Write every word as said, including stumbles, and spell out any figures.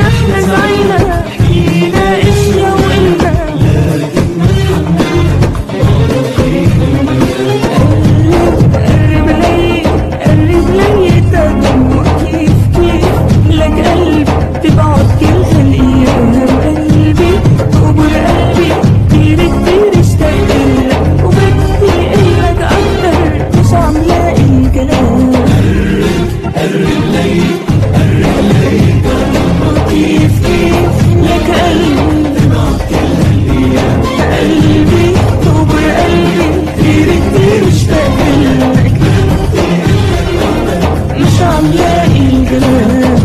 احنا زعلنا حكينا اشيا وقلنا قرب لي قرب لي تدمع كيف كيف لك قلب تبعد كل هالايام قلبي كبر قلبي كتير كتير اشتقتلك وبدي اقلك اكتر مش عم لاقي كلام قرب لي قرب لي تدمع كيف كيف لك قلب تبعد كل هالايام قلبي كبر قلبي كتير كتير اشتقتلك مش عم لاقي الكلام